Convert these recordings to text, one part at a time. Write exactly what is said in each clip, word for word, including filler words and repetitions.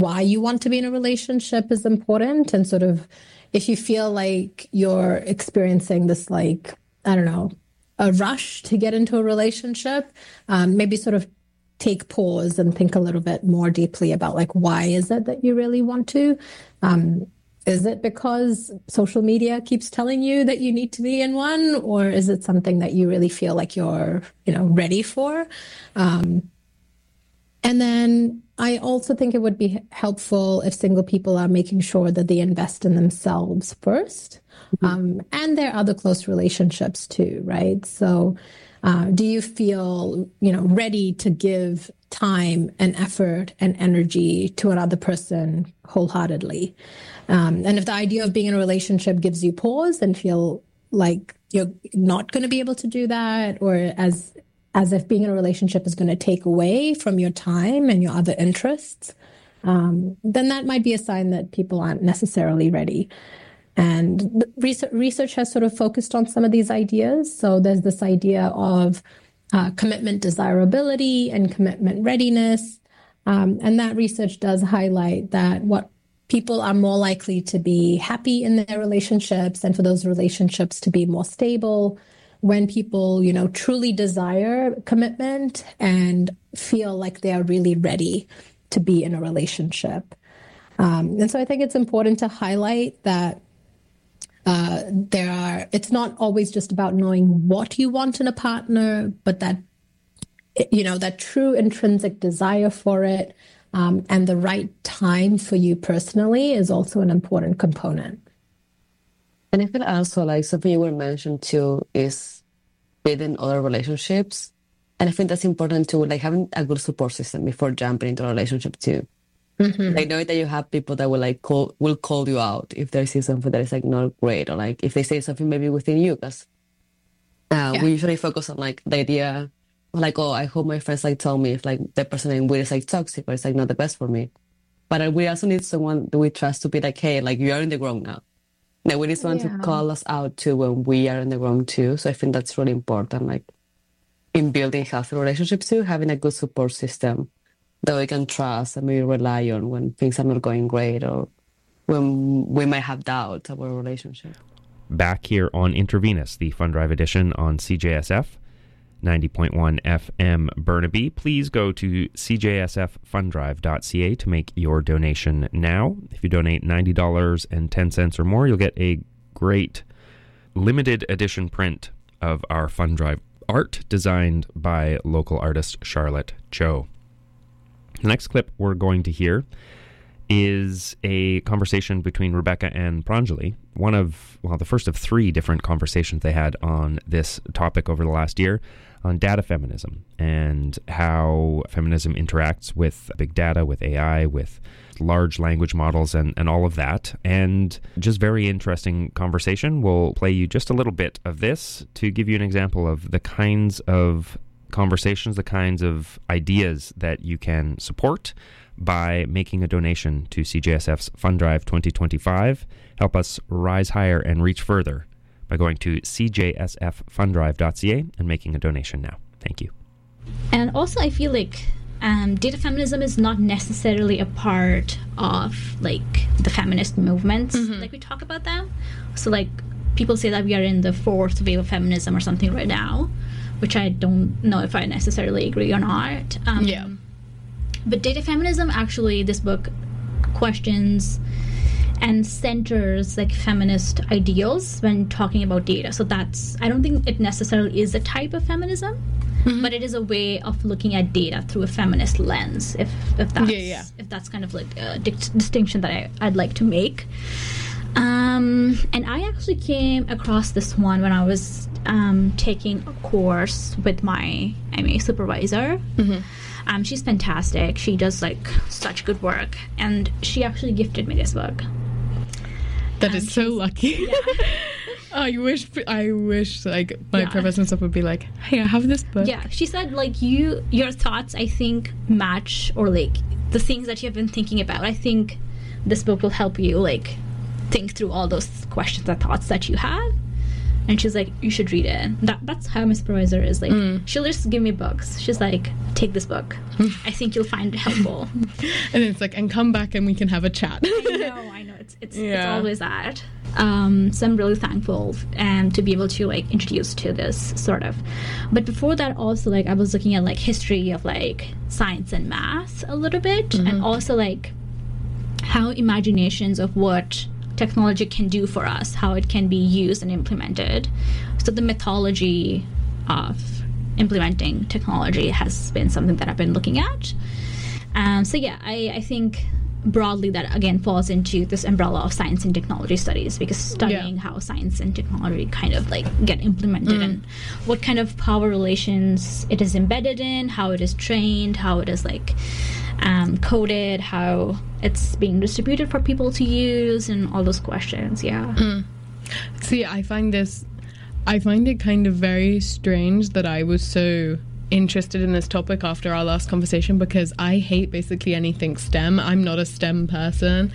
why you want to be in a relationship is important. And sort of if you feel like you're experiencing this, like, I don't know, a rush to get into a relationship, um, maybe sort of take pause and think a little bit more deeply about, like, why is it that you really want to? Um, is it because social media keeps telling you that you need to be in one? Or is it something that you really feel like you're, you know, ready for? Um, and then I also think it would be helpful if single people are making sure that they invest in themselves first, mm-hmm. um, and their other close relationships too, right? So uh, do you feel, you know, ready to give time and effort and energy to another person wholeheartedly? Um, and if the idea of being in a relationship gives you pause and feel like you're not going to be able to do that, or as as if being in a relationship is going to take away from your time and your other interests, um, then that might be a sign that people aren't necessarily ready. And research, research has sort of focused on some of these ideas. So there's this idea of uh, commitment desirability and commitment readiness. Um, and that research does highlight that what people are more likely to be happy in their relationships and for those relationships to be more stable when people, you know, truly desire commitment and feel like they are really ready to be in a relationship. Um, and so I think it's important to highlight that uh, there are, it's not always just about knowing what you want in a partner, but that, you know, that true intrinsic desire for it, um, and the right time for you personally is also an important component. And I feel also like something you were mentioned too is building other relationships. And I think that's important too, like having a good support system before jumping into a relationship too. Mm-hmm. Like knowing that you have people that will like call, will call you out if they see something that is like not great, or like if they say something maybe within you, because uh, yeah. we usually focus on like the idea of like, oh, I hope my friends like tell me if like the person I'm with is like toxic or it's like not the best for me. But we also need someone that we trust to be like, hey, like you are in the wrong now. Now we need someone yeah. to call us out too when we are in the wrong too. So I think that's really important, like in building healthy relationships too, having a good support system that we can trust and maybe rely on when things are not going great or when we might have doubts about a relationship. Back here on Intravenous, the Fun Drive edition on C J S F, ninety point one F M Burnaby. Please go to c j s f fun drive dot c a to make your donation now. If you donate ninety dollars and ten cents or more, you'll get a great limited edition print of our Fun Drive art designed by local artist Charlotte Cho. The next clip we're going to hear is a conversation between Rebecca and Pranjali, one of, well, the first of three different conversations they had on this topic over the last year on data feminism and how feminism interacts with big data, with A I, with large language models and, and all of that. And just very interesting conversation. We'll play you just a little bit of this to give you an example of the kinds of conversations, the kinds of ideas that you can support by making a donation to C J S F's Fun Drive twenty twenty-five. Help us rise higher and reach further by going to c j s f fun drive dot c a and making a donation now. Thank you. And also I feel like um, data feminism is not necessarily a part of like the feminist movements. Mm-hmm. Like we talk about them. So like people say that we are in the fourth wave of feminism or something right now, which I don't know if I necessarily agree or not. Um, yeah. But data feminism, actually, this book questions and centers like feminist ideals when talking about data. So that's, I don't think it necessarily is a type of feminism, mm-hmm. but it is a way of looking at data through a feminist lens, if if that's, yeah, yeah. if that's kind of like a di- distinction that I, I'd like to make. Um, and I actually came across this one when I was um, taking a course with my M A supervisor. Mm-hmm. Um, she's fantastic. She does like such good work, and she actually gifted me this book. That um, is so lucky. Yeah. I wish I wish like my yeah. professor and stuff would be like, hey, I have this book. Yeah, she said like you your thoughts I think match, or like the things that you have been thinking about. I think this book will help you like think through all those questions and thoughts that you have. and she's like, you should read it. That that's how my supervisor is. Like, mm. she'll just give me books. She's like, take this book. I think you'll find it helpful. And it's like, and come back and we can have a chat. I know, I know. It's it's, yeah. it's always that. Um, so I'm really thankful um, to be able to like introduce to this sort of. But before that, also like I was looking at like history of like science and math a little bit, mm-hmm. and also like how imaginations of what technology can do for us, how it can be used and implemented. So the mythology of implementing technology has been something that I've been looking at. Um, so yeah, I, I think broadly that again falls into this umbrella of science and technology studies, because studying yeah. how science and technology kind of like get implemented mm. and what kind of power relations it is embedded in, how it is trained, how it is like um, coded, how it's being distributed for people to use, and all those questions. Yeah. Mm. See, I find this, I find it kind of very strange that I was so interested in this topic after our last conversation, because I hate basically anything STEM. I'm not a STEM person.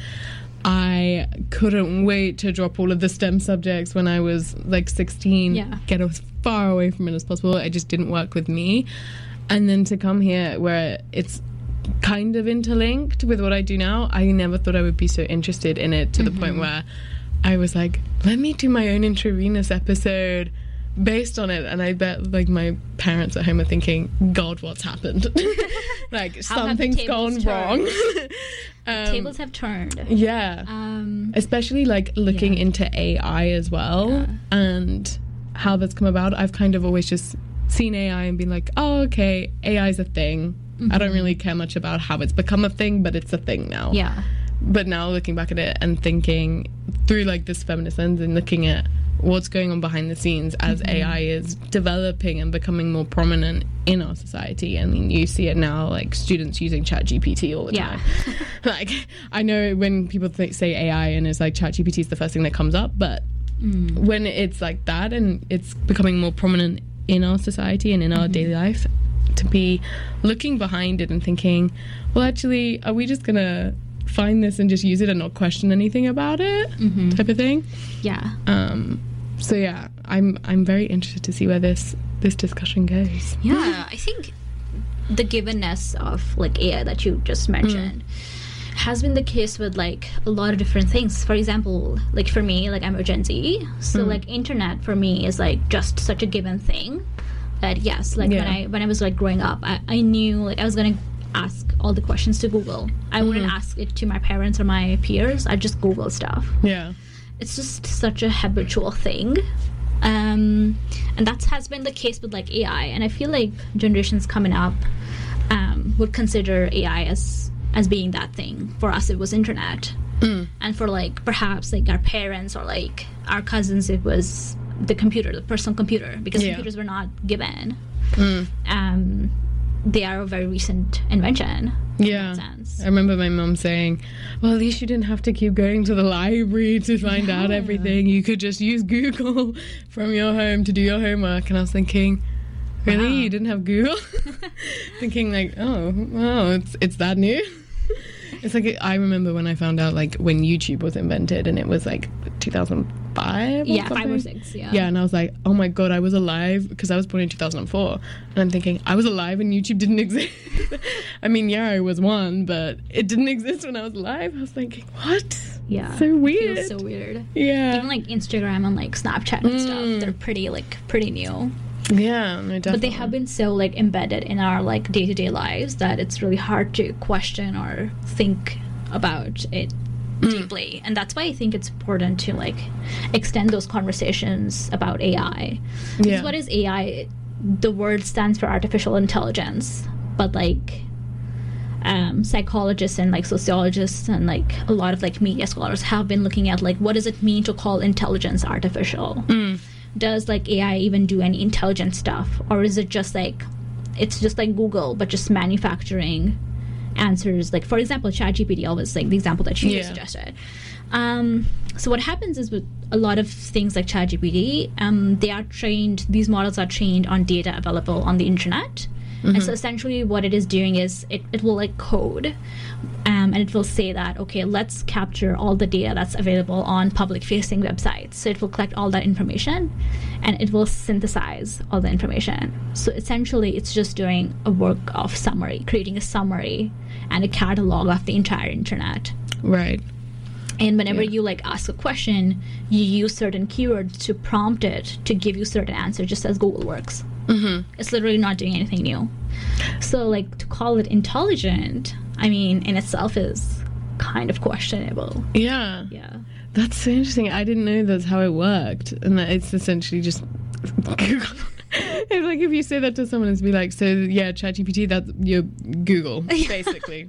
I couldn't wait to drop all of the STEM subjects when I was like sixteen, yeah. get as far away from it as possible. It just didn't work with me. And then to come here where it's kind of interlinked with what I do now, I never thought I would be so interested in it to mm-hmm. the point where I was like, let me do my own intravenous episode based on it. And I bet like my parents at home are thinking, God, what's happened? Like something's gone wrong. um, tables have turned. Yeah. Um, Especially like looking yeah. into A I as well yeah. and how that's come about. I've kind of always just seen A I and been like, oh, okay, A I is a thing. Mm-hmm. I don't really care much about how it's become a thing, but it's a thing now. Yeah. But now looking back at it and thinking through like this feminist lens and looking at what's going on behind the scenes as mm-hmm. A I is developing and becoming more prominent in our society. I mean, you see it now, like students using ChatGPT all the yeah. time. Like, I know when people think, say A I and it's like ChatGPT is the first thing that comes up, but mm. when it's like that and it's becoming more prominent in our society and in our mm-hmm. daily life, to be looking behind it and thinking, well, actually, are we just going to find this and just use it and not question anything about it, mm-hmm. type of thing? Yeah. Um. So yeah, I'm I'm very interested to see where this this discussion goes. Yeah, I think the givenness of like A I that you just mentioned mm. has been the case with like a lot of different things. For example, like for me, like I'm a Gen Z, so mm. like internet for me is like just such a given thing that yes, like yeah. when I when I was like growing up, I, I knew like I was gonna ask all the questions to Google. I mm. wouldn't ask it to my parents or my peers. I just Google stuff. Yeah. It's just such a habitual thing. Um, and that has been the case with like A I. And I feel like generations coming up um, would consider A I as as being that thing. For us, it was internet. Mm. And for like perhaps like our parents or like our cousins, it was the computer, the personal computer, because yeah. computers were not given. Mm. Um, they are a very recent invention. Yeah. In that sense. I remember my mom saying, well, at least you didn't have to keep going to the library to find yeah. out everything. You could just use Google from your home to do your homework. And I was thinking, really? Wow. You didn't have Google? Thinking like, oh, wow, it's it's that new? It's like, I remember when I found out like when YouTube was invented and it was like two thousand five or yeah something. five or six yeah yeah and I was like, oh my god, I was alive, because I was born in two thousand four, and I'm thinking I was alive and YouTube didn't exist. I mean, yeah, I was one, but it didn't exist when I was alive. I was thinking, what? Yeah, so weird. It feels so weird. Yeah, even like Instagram and like Snapchat and mm. stuff, they're pretty like pretty new. Yeah, no, definitely. But they have been so like embedded in our like day-to-day lives that it's really hard to question or think about it mm. deeply. And that's why I think it's important to like extend those conversations about A I. Because yeah. what is A I? The word stands for artificial intelligence, but like um, psychologists and like sociologists and like a lot of like media scholars have been looking at like what does it mean to call intelligence artificial? Mm. Does like A I even do any intelligent stuff, or is it just like it's just like Google but just manufacturing answers? Like for example, ChatGPT, always like the example that you yeah. suggested. Um, so what happens is with a lot of things like ChatGPT, um, they are trained. These models are trained on data available on the internet, Mm-hmm. And so essentially what it is doing is it, it will like code um, and it will say that, okay, let's capture all the data that's available on public facing websites. So it will collect all that information and it will synthesize all the information. So essentially it's just doing a work of summary, creating a summary and a catalog of the entire internet. Right. And whenever Yeah. you like ask a question, you use certain keywords to prompt it to give you certain answers, just as Google works. Mm-hmm. It's literally not doing anything new. So like to call it intelligent, I mean, in itself is kind of questionable. Yeah. Yeah. That's so interesting. I didn't know that's how it worked, and that it's essentially just Google. It's like if you say that to someone, it's be like, so yeah, ChatGPT, that's your Google, basically.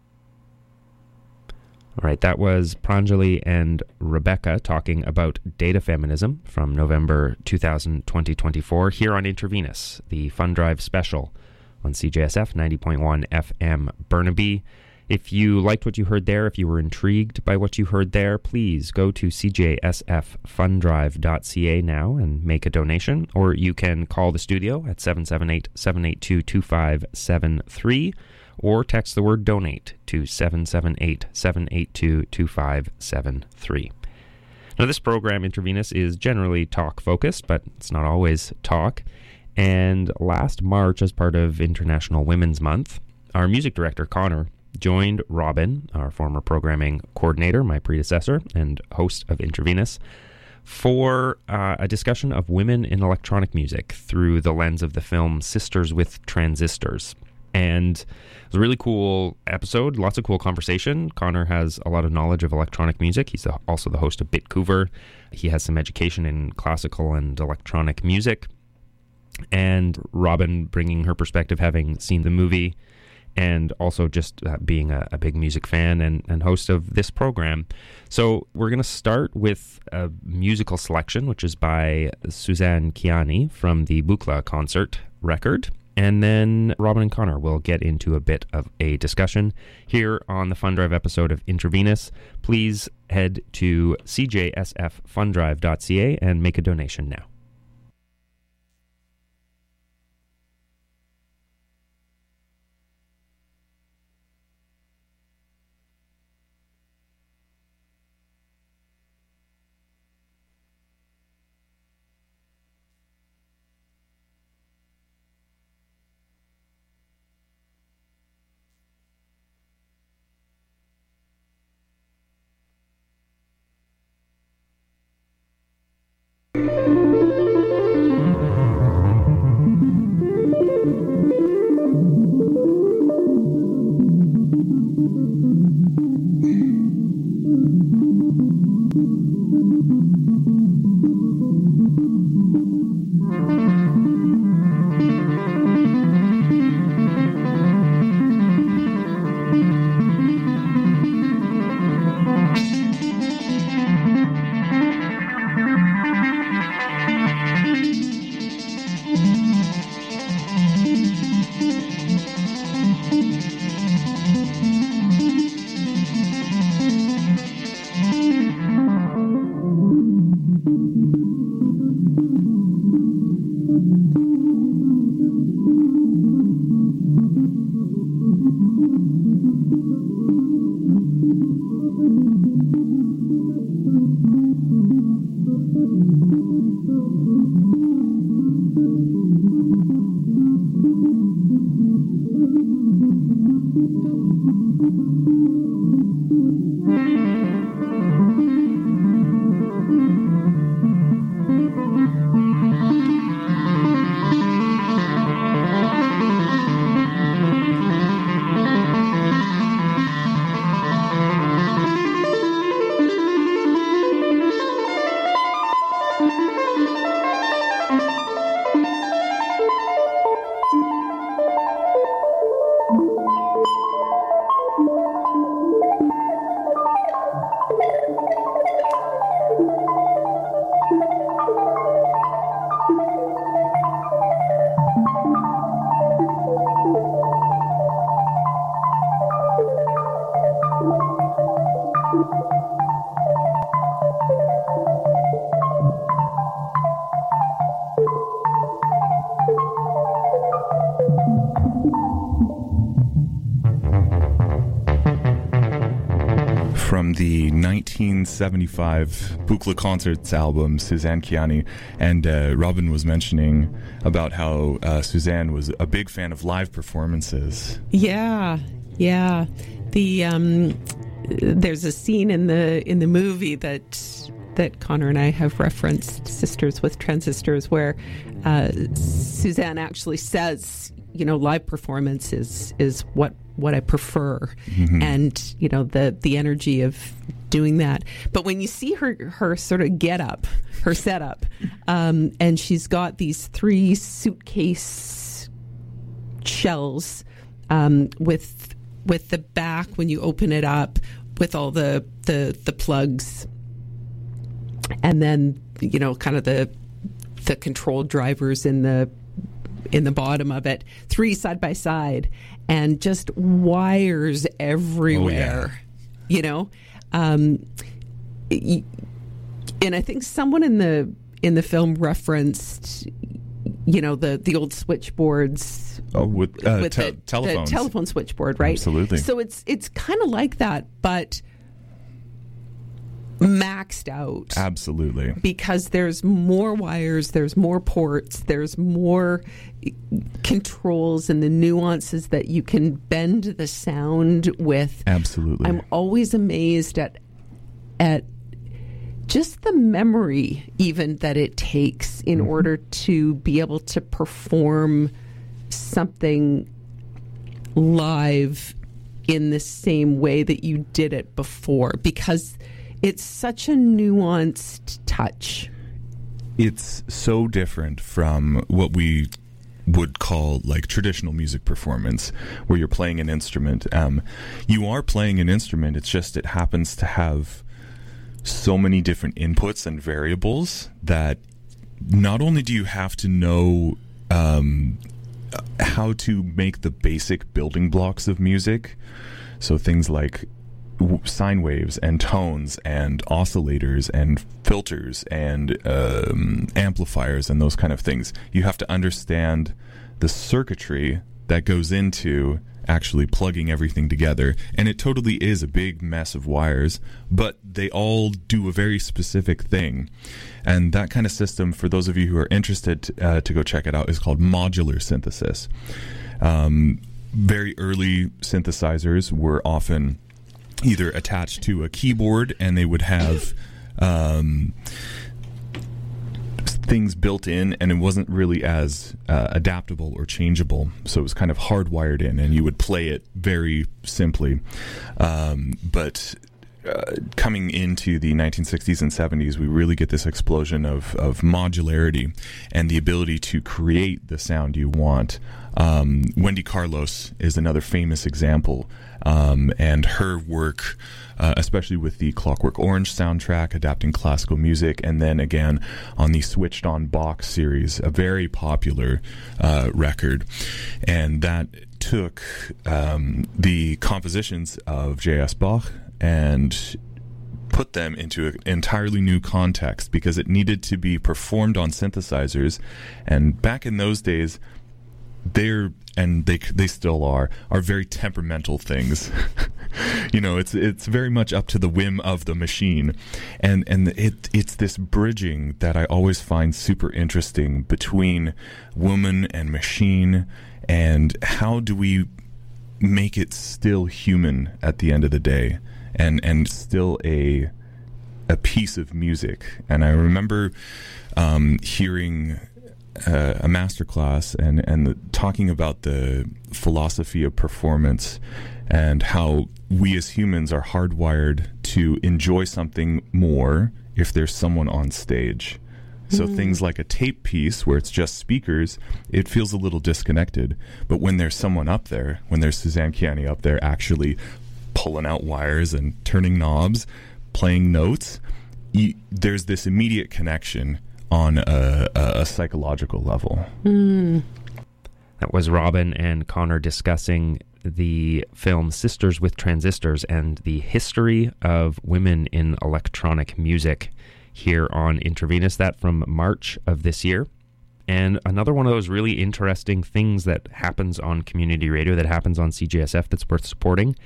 All right, that was Pranjali and Rebecca talking about data feminism from November two thousand twenty twenty-four here on Intravenous, the Fun Drive special on C J S F ninety point one F M Burnaby. If you liked what you heard there, if you were intrigued by what you heard there, please go to c j s f fun drive dot c a now and make a donation, or you can call the studio at seven seven eight, seven eight two, two five seven three or text the word donate to seven seven eight, seven eight two, two five seven three. Now, this program, Intravenous, is generally talk-focused, but it's not always talk. And last March, as part of International Women's Month, our music director, Connor, joined Robin, our former programming coordinator, my predecessor, and host of Intravenous, for uh, a discussion of women in electronic music through the lens of the film Sisters with Transistors. And it was a really cool episode, lots of cool conversation. Connor has a lot of knowledge of electronic music. He's the, also the host of Bitcover. He has some education in classical and electronic music. And Robin bringing her perspective, having seen the movie, and also just uh, being a, a big music fan and, and host of this program. So we're going to start with a musical selection, which is by Suzanne Kiani from the Buchla concert record. And then Robin and Connor will get into a bit of a discussion here on the Fun Drive episode of Intravenous. Please head to c j s f fun drive dot c a and make a donation now. from the nineteen seventy-five Buchla Concerts album, Suzanne Ciani. And uh, Robin was mentioning about how uh, Suzanne was a big fan of live performances. Yeah, yeah. The um, there's a scene in the in the movie that that Connor and I have referenced, Sisters with Transistors, where uh, Suzanne actually says, you know, live performance is is what what I prefer, mm-hmm. and you know the the energy of doing that. But when you see her her sort of get up, her setup, um, and she's got these three suitcase shells um, with with the back when you open it up with all the the the plugs, and then you know kind of the the control drivers in the in the bottom of it, three side by side, and just wires everywhere. Oh, yeah. You know, um, and I think someone in the in the film referenced, you know, the the old switchboards. Oh, with, uh, with te- the, telephones. the telephone switchboard, right? Absolutely. So it's it's kind of like that, but maxed out. Absolutely. Because there's more wires, there's more ports, there's more controls and the nuances that you can bend the sound with. Absolutely. I'm always amazed at at just the memory even that it takes in mm-hmm. order to be able to perform something live in the same way that you did it before, because it's such a nuanced touch. It's so different from what we would call like traditional music performance, where you're playing an instrument. Um, you are playing an instrument, it's just it happens to have so many different inputs and variables that not only do you have to know um, how to make the basic building blocks of music, so things like sine waves and tones and oscillators and filters and um, amplifiers and those kind of things. You have to understand the circuitry that goes into actually plugging everything together, and it totally is a big mess of wires, but they all do a very specific thing. And that kind of system, for those of you who are interested uh, to go check it out, is called modular synthesis. Um, very early synthesizers were often either attached to a keyboard, and they would have um, things built in, and it wasn't really as uh, adaptable or changeable. So it was kind of hardwired in, and you would play it very simply. Um, but uh, coming into the nineteen sixties and seventies, we really get this explosion of, of modularity and the ability to create the sound you want. Um, Wendy Carlos is another famous example, um, and her work, uh, especially with the Clockwork Orange soundtrack, adapting classical music, and then again on the Switched On Bach series, a very popular uh, record, and that took um, the compositions of J S Bach and put them into an entirely new context, because it needed to be performed on synthesizers, and back in those days, they're and they they still are are very temperamental things. You know, it's it's very much up to the whim of the machine, and and it it's this bridging that I always find super interesting between woman and machine, and how do we make it still human at the end of the day, and and still a a piece of music. And I remember um, hearing Uh, a masterclass and and the, talking about the philosophy of performance and how we as humans are hardwired to enjoy something more if there's someone on stage. So mm. things like a tape piece where it's just speakers, it feels a little disconnected. But when there's someone up there, when there's Suzanne Ciani up there actually pulling out wires and turning knobs, playing notes, you, there's this immediate connection on a, a, a psychological level. Mm. That was Robin and Connor discussing the film Sisters with Transistors and the history of women in electronic music here on Intravenous. That from March of this year. And another one of those really interesting things that happens on community radio, that happens on C J S F, that's worth supporting.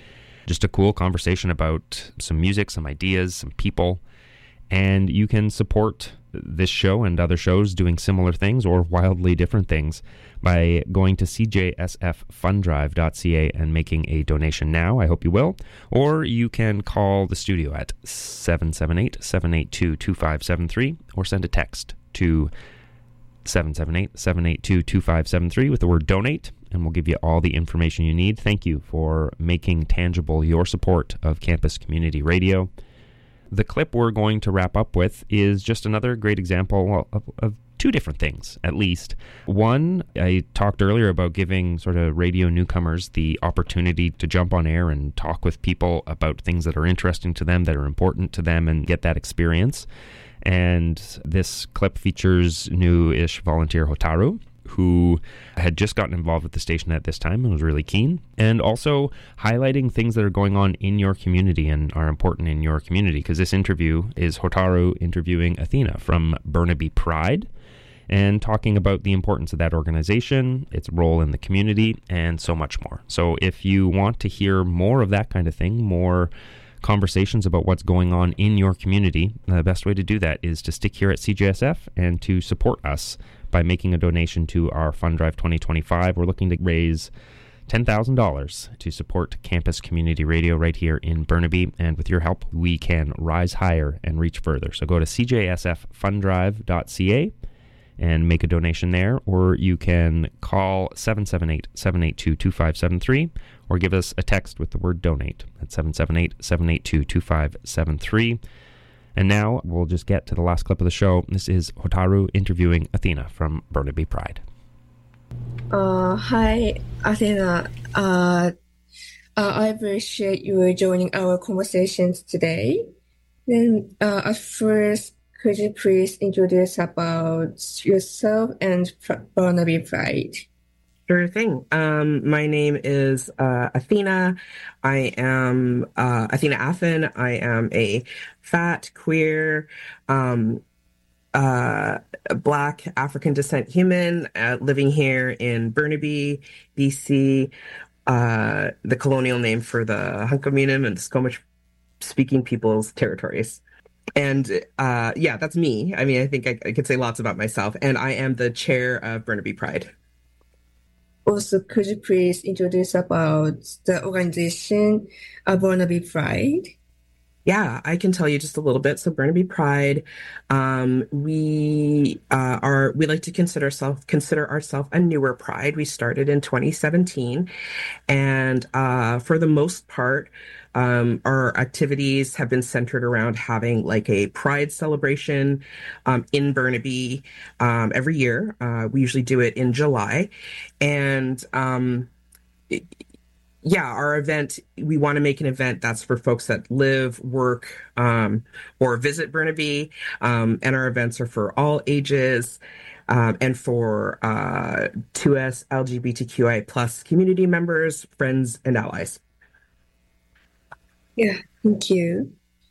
just a cool conversation about some music, some ideas, some people. And you can support this show and other shows doing similar things or wildly different things by going to c j s f fund drive dot c a and making a donation now. I hope you will. Or you can call the studio at seven seven eight, seven eight two, two five seven three or send a text to seven seven eight, seven eight two, two five seven three with the word donate, and we'll give you all the information you need. Thank you for making tangible your support of Campus Community Radio. The clip we're going to wrap up with is just another great example of, of two different things, at least. One, I talked earlier about giving sort of radio newcomers the opportunity to jump on air and talk with people about things that are interesting to them, that are important to them, and get that experience. And this clip features new-ish volunteer Hotaru, who had just gotten involved with the station at this time and was really keen, and also highlighting things that are going on in your community and are important in your community, because this interview is Hotaru interviewing Athena from Burnaby Pride and talking about the importance of that organization, its role in the community, and so much more. So if you want to hear more of that kind of thing, more conversations about what's going on in your community, the best way to do that is to stick here at C J S F and to support us by making a donation to our Fund Drive twenty twenty-five. We're looking to raise ten thousand dollars to support Campus Community Radio right here in Burnaby, and with your help, we can rise higher and reach further. So go to c j s f fund drive dot c a and make a donation there, or you can call seven seven eight, seven eight two, two five seven three, or give us a text with the word donate at seven seven eight, seven eight two, two five seven three. And now we'll just get to the last clip of the show. This is Hotaru interviewing Athena from Burnaby Pride. Uh, hi, Athena. Uh, uh, I appreciate you joining our conversations today. Then, uh, at first, could you please introduce about yourself and Burnaby Pride? Sure thing. Um, my name is uh, Athena. I am uh, Athena Affin. I am a fat, queer, um, uh, Black, African descent human uh, living here in Burnaby, B C, uh, the colonial name for the Hunkaminam and the Squamish-speaking people's territories. And uh, yeah, that's me. I mean, I think I, I could say lots about myself. And I am the chair of Burnaby Pride. Also, could you please introduce about the organization uh, Burnaby Pride? Yeah, I can tell you just a little bit. So Burnaby Pride, um, we uh, are we like to consider ourselves consider ourselves a newer Pride. We started in twenty seventeen, and uh, for the most part, um, our activities have been centered around having like a Pride celebration um, in Burnaby um, every year. Uh, we usually do it in July, and um, it, yeah, our event, we want to make an event that's for folks that live, work, um, or visit Burnaby. Um, and our events are for all ages um, and for uh, two S L G B T Q I plus community members, friends, and allies. Yeah, thank you.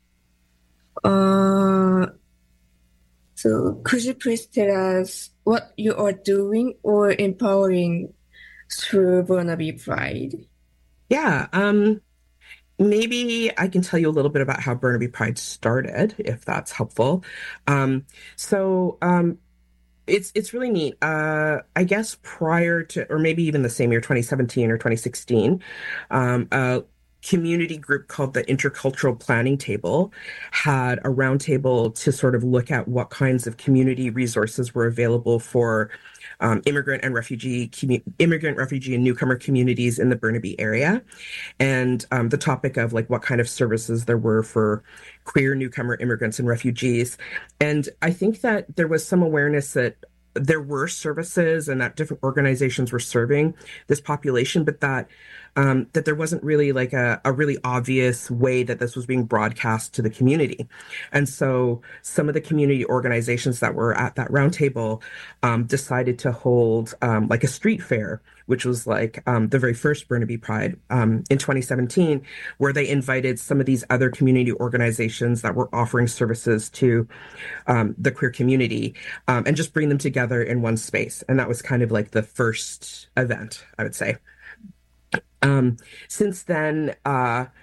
Uh, so could you please tell us what you are doing or empowering through Burnaby Pride? Yeah, um, maybe I can tell you a little bit about how Burnaby Pride started, if that's helpful. Um, so um, it's it's really neat. Uh, I guess prior to, or maybe even the same year, twenty seventeen or twenty sixteen, um, a community group called the Intercultural Planning Table had a roundtable to sort of look at what kinds of community resources were available for Um, immigrant and refugee, commu- immigrant, refugee, and newcomer communities in the Burnaby area, and um, the topic of like what kind of services there were for queer, newcomer, immigrants, and refugees. And I think that there was some awareness that there were services and that different organizations were serving this population, but that um, that there wasn't really like a, a really obvious way that this was being broadcast to the community. And so some of the community organizations that were at that roundtable um, decided to hold um, like a street fair, which was like um, the very first Burnaby Pride um, in twenty seventeen, where they invited some of these other community organizations that were offering services to um, the queer community um, and just bring them together in one space. And that was kind of like the first event, I would say. Um, since then, uh,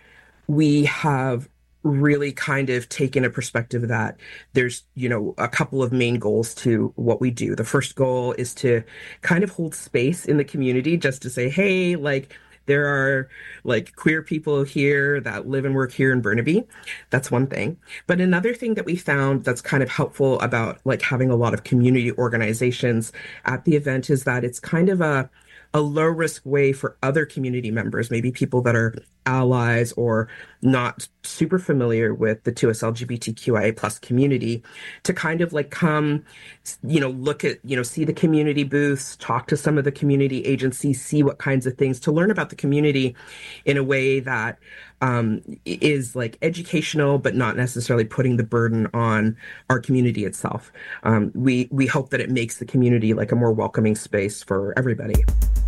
we have really kind of taken a perspective that there's, you know, a couple of main goals to what we do. The first goal is to kind of hold space in the community just to say, hey, like, there are like queer people here that live and work here in Burnaby. That's one thing. But another thing that we found that's kind of helpful about like having a lot of community organizations at the event is that it's kind of a a low risk way for other community members, maybe people that are allies or not super familiar with the two S L G B T Q I A plus community, to kind of like come, you know, look at, you know, see the community booths, talk to some of the community agencies, see what kinds of things, to learn about the community in a way that um, is like educational, but not necessarily putting the burden on our community itself. Um, we, we hope that it makes the community like a more welcoming space for everybody.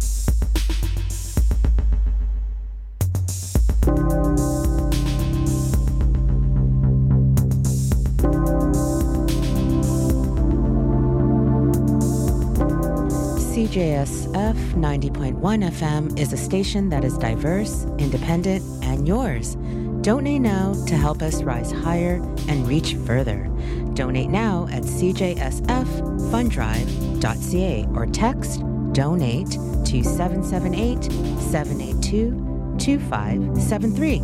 C J S F ninety point one F M is a station that is diverse, independent, and yours. Donate now to help us rise higher and reach further. Donate now at c j s f fund drive dot c a or text DONATE to seven seven eight, seven eight two, two five seven three.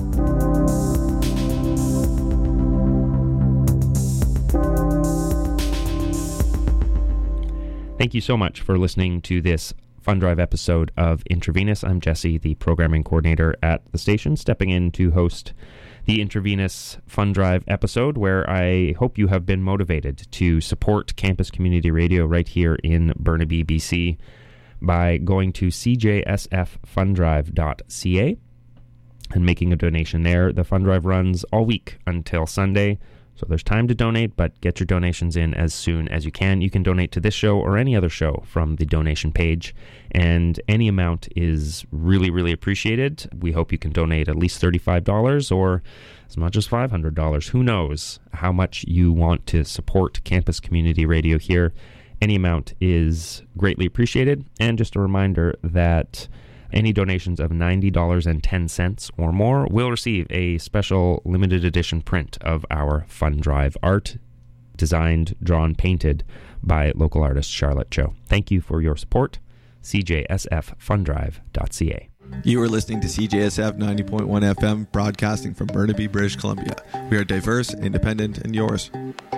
Thank you so much for listening to this Fund Drive episode of Intravenous. I'm Jesse, the programming coordinator at the station, stepping in to host the Intravenous Fund Drive episode, where I hope you have been motivated to support campus community radio right here in Burnaby, B C, by going to c j s f fund drive dot c a and making a donation there. The Fund Drive runs all week until Sunday, so there's time to donate, but get your donations in as soon as you can. You can donate to this show or any other show from the donation page, and any amount is really, really appreciated. We hope you can donate at least thirty-five dollars or as much as five hundred dollars. Who knows how much you want to support campus community radio here. Any amount is greatly appreciated. And just a reminder that any donations of ninety dollars and ten cents or more will receive a special limited edition print of our Fund Drive art, designed, drawn, painted by local artist Charlotte Cho. Thank you for your support. c j s f fund drive dot c a. You are listening to C J S F ninety point one F M, broadcasting from Burnaby, British Columbia. We are diverse, independent, and yours.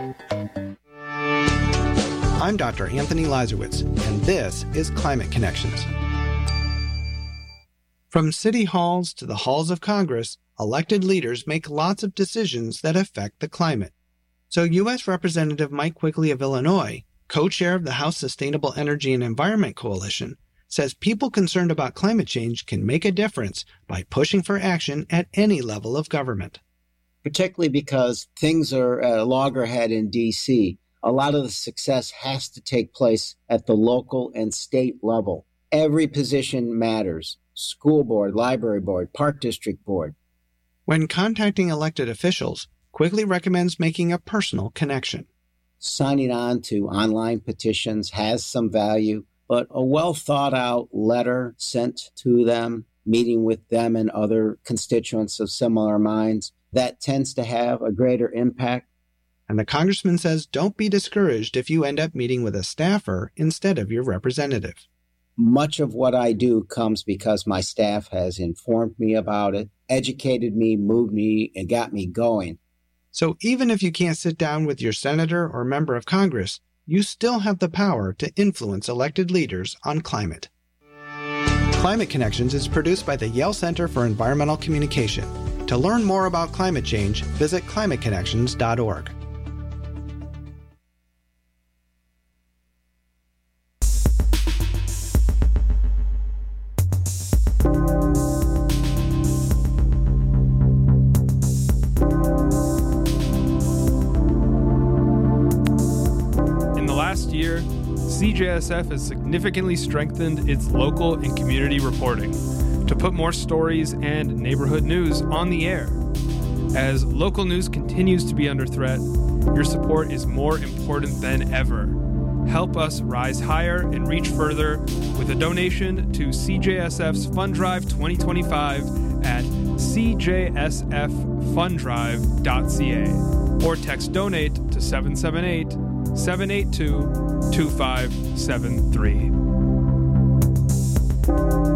I'm Doctor Anthony Lazarowitz, and this is Climate Connections. From city halls to the halls of Congress, elected leaders make lots of decisions that affect the climate. So U S Representative Mike Quigley of Illinois, co-chair of the House Sustainable Energy and Environment Coalition, says people concerned about climate change can make a difference by pushing for action at any level of government. Particularly because things are at a loggerhead in D C. A lot of the success has to take place at the local and state level. Every position matters. School board, library board, park district board. When contacting elected officials, Quigley recommends making a personal connection. Signing on to online petitions has some value, but a well-thought-out letter sent to them, meeting with them and other constituents of similar minds, that tends to have a greater impact. And the congressman says don't be discouraged if you end up meeting with a staffer instead of your representative. Much of what I do comes because my staff has informed me about it, educated me, moved me, and got me going. So even if you can't sit down with your senator or member of Congress, you still have the power to influence elected leaders on climate. Climate Connections is produced by the Yale Center for Environmental Communication. To learn more about climate change, visit climate connections dot org. Year, C J S F has significantly strengthened its local and community reporting to put more stories and neighborhood news on the air. As local news continues to be under threat, your support is more important than ever. Help us rise higher and reach further with a donation to C J S F's Fund Drive twenty twenty-five at c j s f fund drive dot c a or text donate to seven seven eight, seven eight two, two five seven three.